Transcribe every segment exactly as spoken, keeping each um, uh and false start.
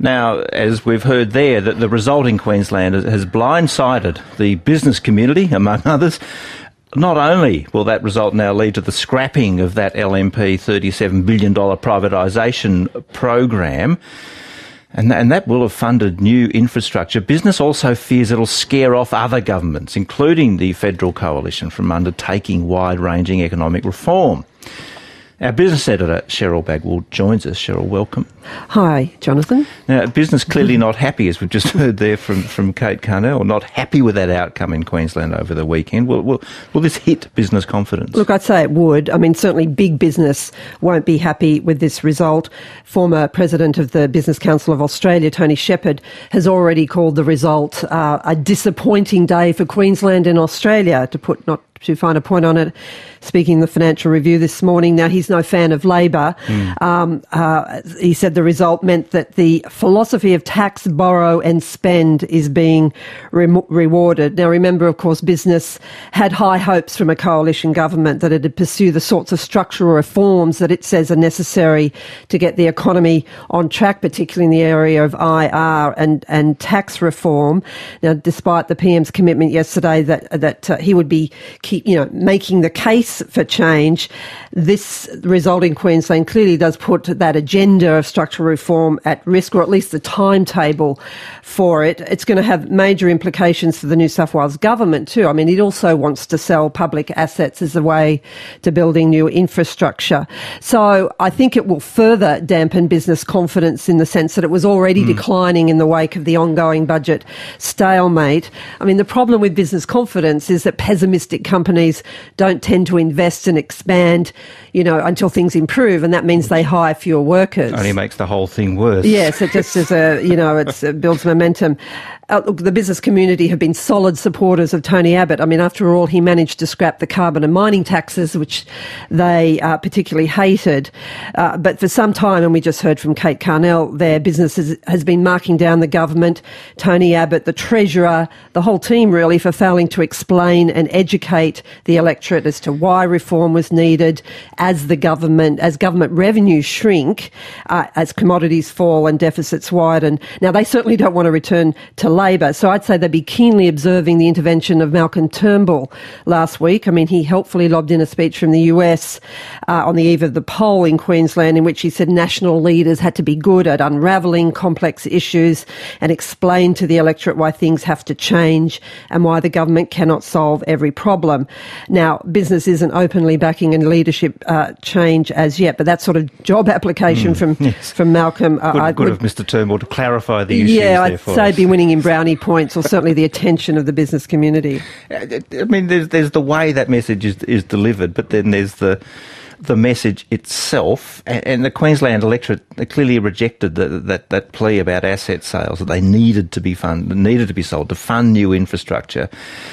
Now, as we've heard there, that the result in Queensland has blindsided the business community, among others. Not only will that result now lead to the scrapping of that L M P thirty-seven billion dollars privatisation program, and, and that will have funded new infrastructure, business also fears it'll scare off other governments, including the federal coalition, from undertaking wide-ranging economic reform. Our business editor, Cheryl Bagwell, joins us. Cheryl, welcome. Hi, Jonathan. Now, business clearly not happy, as we've just heard there from, from Kate Carnell, not happy with that outcome in Queensland over the weekend. Will, will, will this hit business confidence? Look, I'd say it would. I mean, certainly big business won't be happy with this result. Former President of the Business Council of Australia, Tony Shepherd, has already called the result uh, a disappointing day for Queensland and Australia, to put not to find a point on it, speaking in the Financial Review this morning. Now, he's no fan of Labor. Mm. Um, uh, he said the result meant that the philosophy of tax, borrow and spend is being re- rewarded. Now, remember, of course, business had high hopes from a coalition government that it would pursue the sorts of structural reforms that it says are necessary to get the economy on track, particularly in the area of I R and, and tax reform. Now, despite the P M's commitment yesterday that, that uh, he would be keep, you know, making the case for change, this result in Queensland clearly does put that agenda of structural reform at risk, or at least the timetable for it. It's going to have major implications for the New South Wales government too. I mean, it also wants to sell public assets as a way to building new infrastructure. So I think it will further dampen business confidence in the sense that it was already mm. declining in the wake of the ongoing budget stalemate. I mean, the problem with business confidence is that pessimistic companies don't tend to invest and expand, you know, until things improve, and that means they hire fewer workers. Only makes the whole thing worse. Yes, it just is a, you know, it's, it builds momentum. Uh, look, the business community have been solid supporters of Tony Abbott. I mean, after all, he managed to scrap the carbon and mining taxes, which they uh, particularly hated. Uh, but for some time, and we just heard from Kate Carnell, their business has, has been marking down the government, Tony Abbott, the Treasurer, the whole team really, for failing to explain and educate the electorate as to why reform was needed as the government, as government revenues shrink, uh, as commodities fall and deficits widen. Now, they certainly don't want to return to Labor, so I'd say they'd be keenly observing the intervention of Malcolm Turnbull last week. I mean, he helpfully lobbed in a speech from the U S uh, on the eve of the poll in Queensland, in which he said national leaders had to be good at unravelling complex issues and explain to the electorate why things have to change and why the government cannot solve every problem. Now, business isn't openly backing a leadership uh, change as yet, but that sort of job application mm, from yes. from Malcolm. Uh, good I good would, of Mister Turnbull to clarify the issues. Yeah, I'd I'd say say be winning in brownie points, or certainly the attention of the business community. I mean, there's there's the way that message is is delivered, but then there's the the message itself, and the Queensland electorate clearly rejected the, that that plea about asset sales, that they needed to be funded, needed to be sold to fund new infrastructure.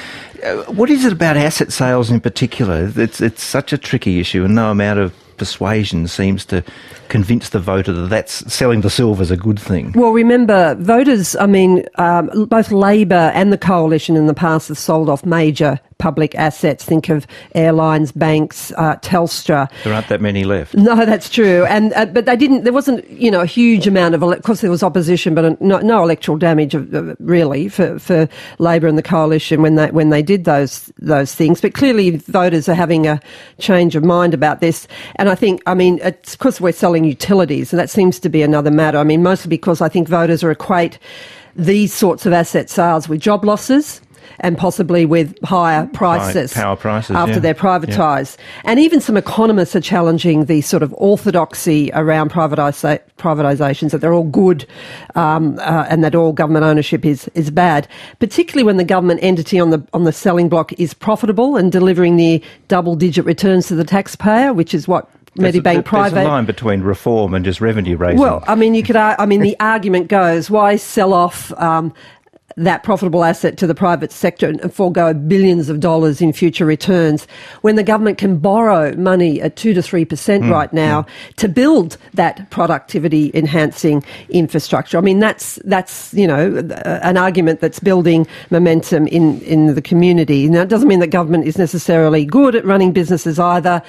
What is it about asset sales in particular? It's it's such a tricky issue, and no amount of persuasion seems to convince the voter that that's selling the silver is a good thing. Well, remember, voters, I mean, um, both Labor and the Coalition in the past have sold off major public assets. Think of airlines, banks, uh, Telstra. There aren't that many left. No, that's true. And uh, but they didn't. There wasn't, you know, a huge amount of. Of course, there was opposition, but no, no electoral damage, uh, really, for, for Labor and the Coalition when they when they did those those things. But clearly, voters are having a change of mind about this. And I think, I mean, it's because we're selling utilities, and that seems to be another matter. I mean, mostly because I think voters are equate these sorts of asset sales with job losses and possibly with higher prices, power prices after yeah. they're privatised. Yeah. And even some economists are challenging the sort of orthodoxy around privatisa- privatisations, that they're all good um, uh, and that all government ownership is is bad, particularly when the government entity on the on the selling block is profitable and delivering near double-digit returns to the taxpayer, which is what Medibank there's a, Private. There's a line between reform and just revenue raising. Well, I mean, you could. I mean, the argument goes, why sell off Um, that profitable asset to the private sector and forego billions of dollars in future returns when the government can borrow money at two to three percent mm, right now mm. to build that productivity enhancing infrastructure. I mean, that's that's you know an argument that's building momentum in in the community. Now, it doesn't mean that government is necessarily good at running businesses either.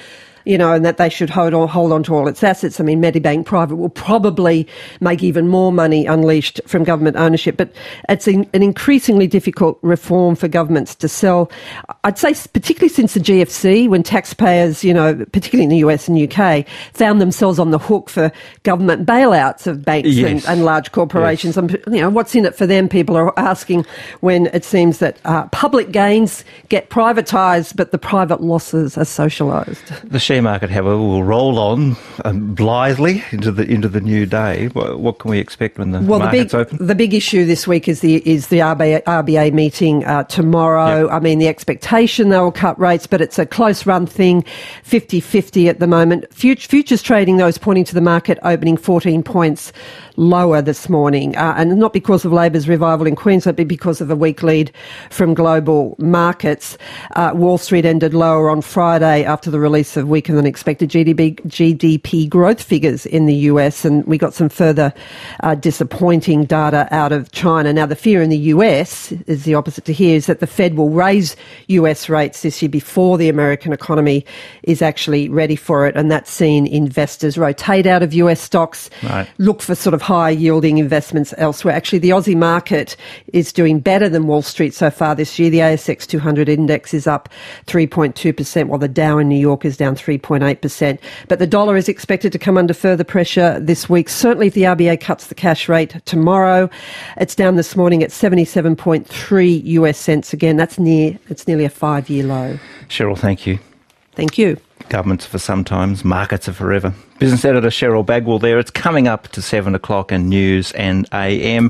you know, and that they should hold on, hold on to all its assets. I mean, Medibank Private will probably make even more money unleashed from government ownership, but it's an increasingly difficult reform for governments to sell. I'd say particularly since the G F C, when taxpayers, you know, particularly in the U S and U K, found themselves on the hook for government bailouts of banks yes. and, and large corporations. Yes. You know, what's in it for them, people are asking, when it seems that uh, public gains get privatised, but the private losses are socialised. The share market, however, will roll on um, blithely into the into the new day. What, what can we expect when the well, market's the big, open? The big issue this week is the is the R B A, R B A meeting uh, tomorrow. Yep. I mean, the expectation they will cut rates, but it's a close run thing, fifty-fifty at the moment. Futures trading, though, is pointing to the market opening fourteen points lower this morning, uh, and not because of Labor's revival in Queensland, but because of a weak lead from global markets. Uh, Wall Street ended lower on Friday after the release of weaker than expected G D P, G D P growth figures in the U S, and we got some further uh, disappointing data out of China. Now, the fear in the U S is the opposite to here, is that the Fed will raise U S rates this year before the American economy is actually ready for it, and that's seen investors rotate out of U S stocks, right. look for sort of high yielding investments elsewhere. Actually, the Aussie market is doing better than Wall Street so far this year. The A S X two hundred index is up three point two percent, while the Dow in New York is down three point eight percent. But the dollar is expected to come under further pressure this week. Certainly if the R B A cuts the cash rate tomorrow. It's down this morning at seventy-seven point three U S cents again. That's near, it's nearly a five-year low. Cheryl, thank you. Thank you. Governments for sometimes, markets are forever. Business editor Cheryl Bagwell there. It's coming up to seven o'clock in News and A M.